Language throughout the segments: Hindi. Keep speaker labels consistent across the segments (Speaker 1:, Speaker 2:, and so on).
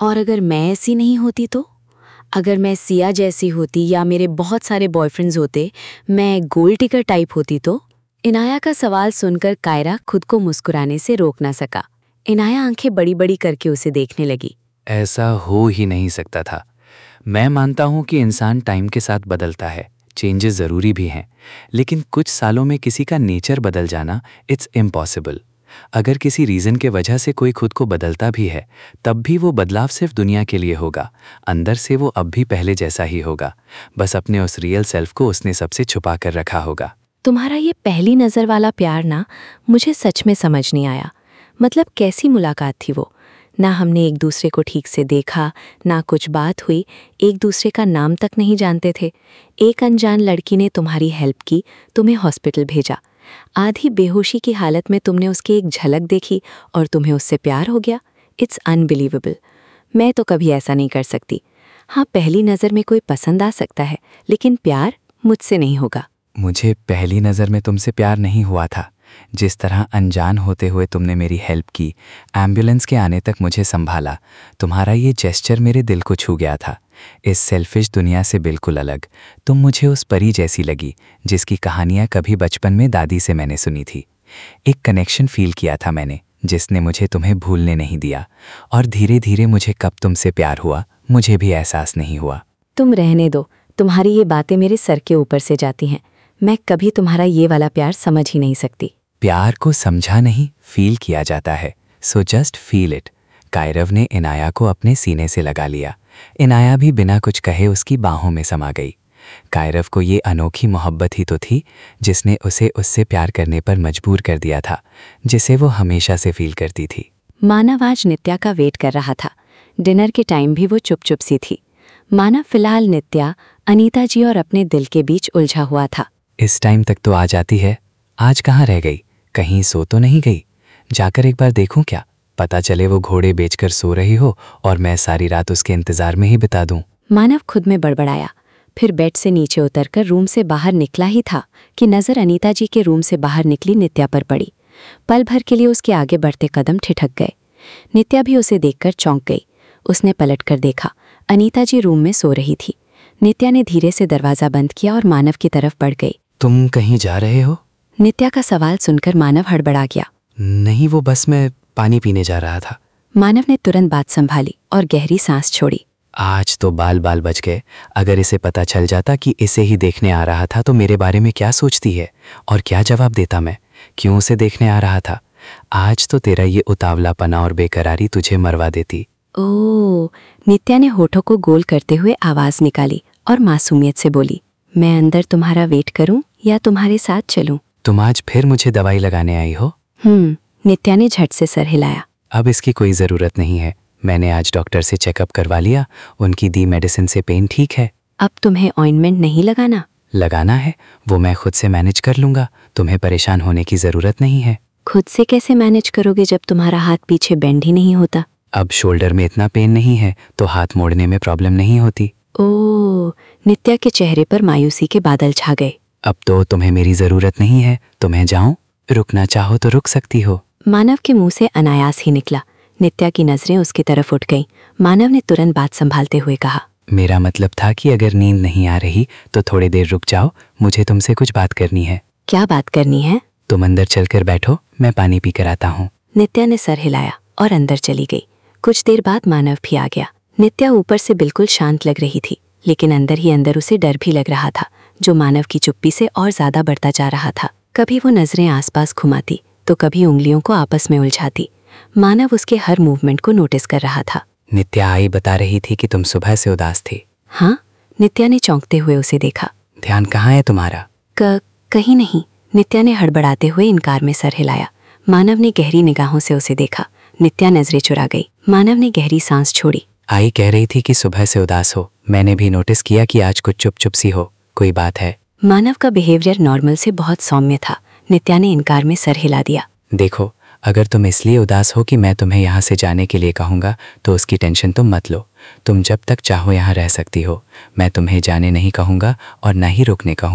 Speaker 1: और अगर मैं ऐसी नहीं होती तो? अगर मैं सिया जैसी होती या मेरे बहुत सारे बॉयफ्रेंड्स होते, मैं गोल्ड टिकर टाइप होती तो? इनाया का सवाल सुनकर कायरा खुद को मुस्कुराने से रोक ना सका। इनाया आंखें बड़ी बड़ी करके उसे देखने लगी।
Speaker 2: ऐसा हो ही नहीं सकता था। मैं मानता हूँ कि इंसान टाइम के साथ बदलता है, चेंजेस ज़रूरी भी हैं, लेकिन कुछ सालों में किसी का नेचर बदल जाना इट्स इम्पॉसिबल। अगर किसी रीज़न के वजह से कोई खुद को बदलता भी है, तब भी वो बदलाव सिर्फ दुनिया के लिए होगा। अंदर से वो अब भी पहले जैसा ही होगा, बस अपने उस रियल सेल्फ को उसने सबसे छुपा कर रखा होगा।
Speaker 1: तुम्हारा ये पहली नज़र वाला प्यार ना मुझे सच में समझ नहीं आया। मतलब कैसी मुलाकात थी वो? ना हमने एक दूसरे को ठीक से देखा, ना कुछ बात हुई, एक दूसरे का नाम तक नहीं जानते थे। एक अनजान लड़की ने तुम्हारी हेल्प की, तुम्हें हॉस्पिटल भेजा। आधी बेहोशी की हालत में तुमने उसकी एक झलक देखी और तुम्हें उससे प्यार हो गया। It's unbelievable. मैं तो कभी ऐसा नहीं कर सकती। हाँ, पहली नज़र में कोई पसंद आ सकता है, लेकिन प्यार मुझसे नहीं होगा।
Speaker 2: मुझे पहली नज़र में तुमसे प्यार नहीं हुआ था। जिस तरह अनजान होते हुए तुमने मेरी हेल्प की, एम्बुलेंस के आने तक मुझे संभाला, तुम्हारा ये जेस्चर मेरे दिल को छू गया था। इस सेल्फिश दुनिया से बिल्कुल अलग तुम मुझे उस परी जैसी लगी जिसकी कहानियाँ कभी बचपन में दादी से मैंने सुनी थी। एक कनेक्शन फील किया था मैंने, जिसने मुझे तुम्हें भूलने नहीं दिया। और धीरे धीरे मुझे कब तुमसे प्यार हुआ मुझे भी एहसास नहीं हुआ।
Speaker 1: तुम रहने दो, तुम्हारी ये बातें मेरे सर के ऊपर से जाती हैं। मैं कभी तुम्हारा ये वाला प्यार समझ ही नहीं सकती।
Speaker 2: प्यार को समझा नहीं, फील किया जाता है, so just feel it. Kairav ने इनाया को अपने सीने से लगा लिया। इनाया भी बिना कुछ कहे उसकी बाहों में समा गई। कायरव को ये अनोखी मोहब्बत ही तो थी जिसने उसे उससे प्यार करने पर मजबूर कर दिया था, जिसे वो हमेशा से फील करती थी।
Speaker 1: मानव आज नित्या का वेट कर रहा था। डिनर के टाइम भी वो चुप चुप सी थी। मानव फिलहाल नित्या, अनीता जी और अपने दिल के बीच उलझा हुआ था।
Speaker 2: इस टाइम तक तो आ जाती है, आज कहाँ रह गई? कहीं सो तो नहीं गई? जाकर एक बार देखूं क्या? पता चले वो घोड़े बेचकर सो रही हो और मैं सारी रात उसके इंतजार में ही बिता दूं।
Speaker 1: मानव खुद में बड़बड़ाया। फिर बेड से नीचे उतरकर रूम से बाहर निकला ही था कि नज़र अनीता जी के रूम से बाहर निकली नित्या पर पड़ी। पल भर के लिए उसके आगे बढ़ते कदम ठिठक गए। नित्या भी उसे देखकर चौंक गई। उसने पलटकर देखा, अनीता जी रूम में सो रही थी। नित्या ने धीरे से दरवाज़ा बंद किया और मानव की तरफ बढ़ गई।
Speaker 2: तुम कहीं जा रहे हो?
Speaker 1: नित्या का सवाल सुनकर मानव हड़बड़ा गया।
Speaker 2: नहीं, वो बस मैं पानी पीने जा रहा था।
Speaker 1: मानव ने तुरंत बात संभाली और गहरी सांस छोड़ी।
Speaker 2: आज तो बाल बाल बच गए। अगर इसे पता चल जाता कि इसे ही देखने आ रहा था तो मेरे बारे में क्या सोचती है और क्या जवाब देता मैं? क्यों उसे देखने आ रहा था? आज तो तेरा ये उतावलापना और बेकरारी तुझे मरवा देती।
Speaker 1: ओह, नित्या ने होठों को गोल करते हुए आवाज निकाली और मासूमियत से बोली, मैं अंदर तुम्हारा वेट करूं या तुम्हारे साथ चलूं?
Speaker 2: तुम आज फिर मुझे दवाई लगाने आई हो?
Speaker 1: नित्या ने झट से सर हिलाया।
Speaker 2: अब इसकी कोई ज़रूरत नहीं है। मैंने आज डॉक्टर से चेकअप करवा लिया, उनकी दी मेडिसिन से पेन ठीक है।
Speaker 1: अब तुम्हें ऑइंटमेंट नहीं लगाना?
Speaker 2: लगाना है, वो मैं खुद से मैनेज कर लूँगा। तुम्हें परेशान होने की ज़रूरत नहीं है।
Speaker 1: खुद से कैसे मैनेज करोगे जब तुम्हारा हाथ पीछे बेंड ही नहीं होता?
Speaker 2: अब शोल्डर में इतना पेन नहीं है तो हाथ मोड़ने में प्रॉब्लम नहीं होती।
Speaker 1: ओह, नित्या के चेहरे पर मायूसी के बादल छा गए।
Speaker 2: अब तो तुम्हें मेरी ज़रूरत नहीं है, तो मैं जाऊँ? रुकना चाहो तो रुक सकती हो।
Speaker 1: मानव के मुंह से अनायास ही निकला। नित्या की नजरें उसकी तरफ उठ गईं। मानव ने तुरंत बात संभालते हुए कहा,
Speaker 2: मेरा मतलब था कि अगर नींद नहीं आ रही तो थोड़ी देर रुक जाओ, मुझे तुमसे कुछ बात करनी है।
Speaker 1: क्या बात करनी है?
Speaker 2: तुम अंदर चलकर बैठो, मैं पानी पी कर आता हूँ।
Speaker 1: नित्या ने सर हिलाया और अंदर चली गई। कुछ देर बाद मानव भी आ गया। नित्या ऊपर से बिल्कुल शांत लग रही थी, लेकिन अंदर ही अंदर उसे डर भी लग रहा था, जो मानव की चुप्पी से और ज्यादा बढ़ता जा रहा था। कभी वो नजरें आसपास घुमाती तो कभी उंगलियों को आपस में उलझाती। मानव उसके हर मूवमेंट को नोटिस कर रहा था।
Speaker 2: नित्या आई बता रही थी कि तुम सुबह से उदास थी।
Speaker 1: हाँ, नित्या ने चौंकते हुए उसे देखा।
Speaker 2: ध्यान कहाँ है तुम्हारा?
Speaker 1: कहीं नहीं, नित्या ने हड़बड़ाते हुए इनकार में सर हिलाया। मानव ने गहरी निगाहों से उसे देखा। नित्या नजरें चुरा गई। मानव ने गहरी सांस छोड़ी।
Speaker 2: आई कह रही थी कि सुबह से उदास हो। मैंने भी नोटिस किया कि आज कुछ चुप चुप सी हो। कोई बात है?
Speaker 1: मानव का बिहेवियर नॉर्मल से बहुत सौम्य था। नित्या ने इनकार में सर हिला दिया।
Speaker 2: देखो, अगर तुम इसलिए उदास हो कि मैं तुम्हें यहाँ से जाने के लिए कहूँगा तो उसकी टेंशन तुम मत लो। तुम जब तक चाहो यहाँ रह सकती हो। मैं तुम्हें जाने नहीं कहूँगा और ना ही रुकने कहूँगा।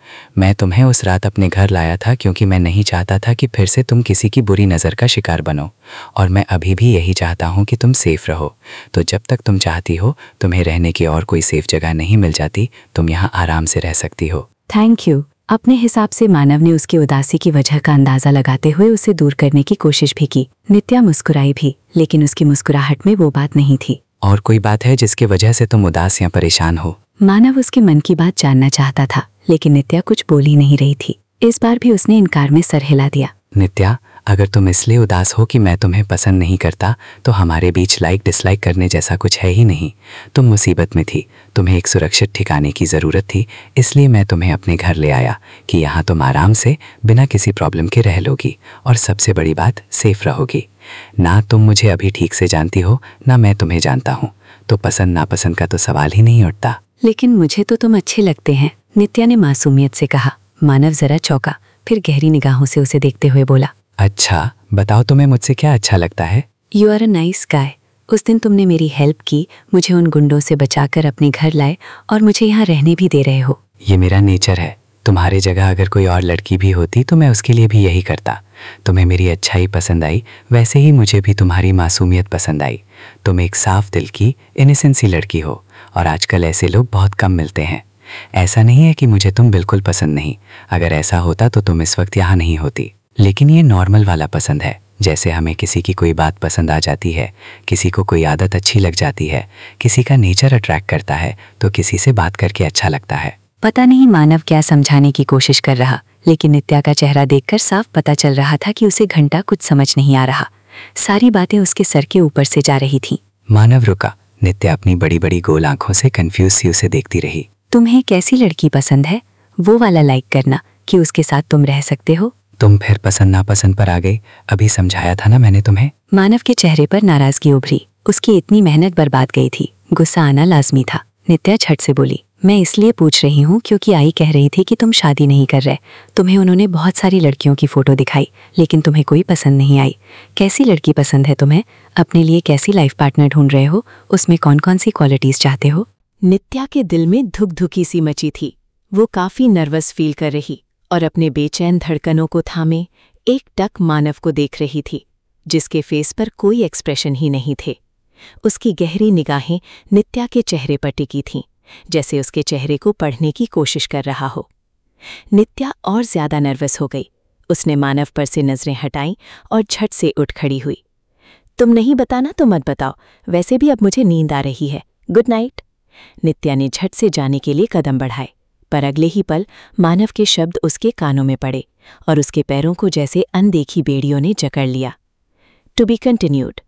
Speaker 2: मैं तुम्हें उस रात अपने घर लाया था क्योंकि मैं नहीं चाहता था कि फिर से तुम किसी की बुरी नज़र का शिकार बनो, और मैं अभी भी यही चाहता हूँ कि तुम सेफ रहो। तो जब तक तुम चाहती हो तुम्हें रहने की और कोई सेफ जगह नहीं मिल जाती, तुम यहाँ आराम से रह सकती हो।
Speaker 1: Thank you. अपने हिसाब से मानव ने उसकी उदासी की वजह का अंदाजा लगाते हुए उसे दूर करने की कोशिश भी की। नित्या मुस्कुराई भी, लेकिन उसकी मुस्कुराहट में वो बात नहीं थी।
Speaker 2: और कोई बात है जिसकी वजह से तुम उदास या परेशान हो?
Speaker 1: मानव उसके मन की बात जानना चाहता था, लेकिन नित्या कुछ बोल ही नहीं रही थी। इस बार भी उसने इनकार में सर हिला दिया।
Speaker 2: नित्या, अगर तुम इसलिए उदास हो कि मैं तुम्हें पसंद नहीं करता, तो हमारे बीच लाइक डिसलाइक करने जैसा कुछ है ही नहीं। तुम मुसीबत में थी, तुम्हें एक सुरक्षित ठिकाने की ज़रूरत थी, इसलिए मैं तुम्हें अपने घर ले आया कि यहाँ तुम आराम से बिना किसी प्रॉब्लम के रह लोगी, और सबसे बड़ी बात, सेफ रहोगी। ना तुम मुझे अभी ठीक से जानती हो, ना मैं तुम्हें जानता हूँ, तो पसंद नापसंद का तो सवाल ही नहीं उठता।
Speaker 1: लेकिन मुझे तो तुम अच्छे लगते हैं, नित्या ने मासूमियत से कहा। मानव जरा चौंका, फिर गहरी निगाहों से उसे देखते हुए बोला,
Speaker 2: अच्छा, बताओ तुम्हें मुझसे क्या अच्छा लगता है?
Speaker 1: You are a nice guy. उस दिन तुमने मेरी हेल्प की, मुझे उन गुंडों से बचाकर अपने घर लाए और मुझे यहाँ रहने भी दे रहे हो।
Speaker 2: ये मेरा नेचर है। तुम्हारी जगह अगर कोई और लड़की भी होती तो मैं उसके लिए भी यही करता। तुम्हें मेरी अच्छाई पसंद आई, वैसे ही मुझे भी तुम्हारी मासूमियत पसंद आई। तुम एक साफ दिल की इनोसेंसी लड़की हो, और आजकल ऐसे लोग बहुत कम मिलते हैं। ऐसा नहीं है कि मुझे तुम बिल्कुल पसंद नहीं, अगर ऐसा होता तो तुम इस वक्त यहाँ नहीं होती। लेकिन ये नॉर्मल वाला पसंद है, जैसे हमें किसी की कोई बात पसंद आ जाती है, किसी को कोई आदत अच्छी लग जाती है, किसी का नेचर अट्रैक्ट करता है, तो किसी से बात करके अच्छा लगता है।
Speaker 1: पता नहीं मानव क्या समझाने की कोशिश कर रहा, लेकिन नित्या का चेहरा देखकर साफ पता चल रहा था कि उसे घंटा कुछ समझ नहीं आ रहा। सारी बातें उसके सर के ऊपर से जा रही थीं।
Speaker 2: मानव रुका। नित्या अपनी बड़ी बड़ी गोल आंखों से कंफ्यूज सी उसे देखती रही।
Speaker 1: तुम्हें कैसी लड़की पसंद है? वो वाला लाइक करना कि उसके साथ तुम रह सकते हो?
Speaker 2: तुम फिर पसंद नापसंद पर आ गई। अभी समझाया था ना मैंने तुम्हें।
Speaker 1: मानव के चेहरे पर नाराजगी उभरी। उसकी इतनी मेहनत बर्बाद गई थी, गुस्सा आना लाजमी था। नित्या झट से बोली, मैं इसलिए पूछ रही हूँ क्योंकि आई कह रही थी कि तुम शादी नहीं कर रहे। तुम्हें उन्होंने बहुत सारी लड़कियों की फोटो दिखाई, लेकिन तुम्हें कोई पसंद नहीं आई। कैसी लड़की पसंद है तुम्हें? अपने लिए कैसी लाइफ पार्टनर ढूंढ रहे हो? उसमें कौन कौन सी क्वालिटीज चाहते हो?
Speaker 3: नित्या के दिल में धुक-धुकी सी मची थी। वो काफी नर्वस फील कर रही और अपने बेचैन धड़कनों को थामे एक टक मानव को देख रही थी, जिसके फेस पर कोई एक्सप्रेशन ही नहीं थे। उसकी गहरी निगाहें नित्या के चेहरे पर टिकी थीं, जैसे उसके चेहरे को पढ़ने की कोशिश कर रहा हो। नित्या और ज्यादा नर्वस हो गई। उसने मानव पर से नजरें हटाईं और झट से उठ खड़ी हुई। तुम नहीं बताना तो मत बताओ, वैसे भी अब मुझे नींद आ रही है। Good night. नित्या ने झट से जाने के लिए कदम बढ़ाए, पर अगले ही पल मानव के शब्द उसके कानों में पड़े और उसके पैरों को जैसे अनदेखी बेड़ियों ने जकड़ लिया। To be continued.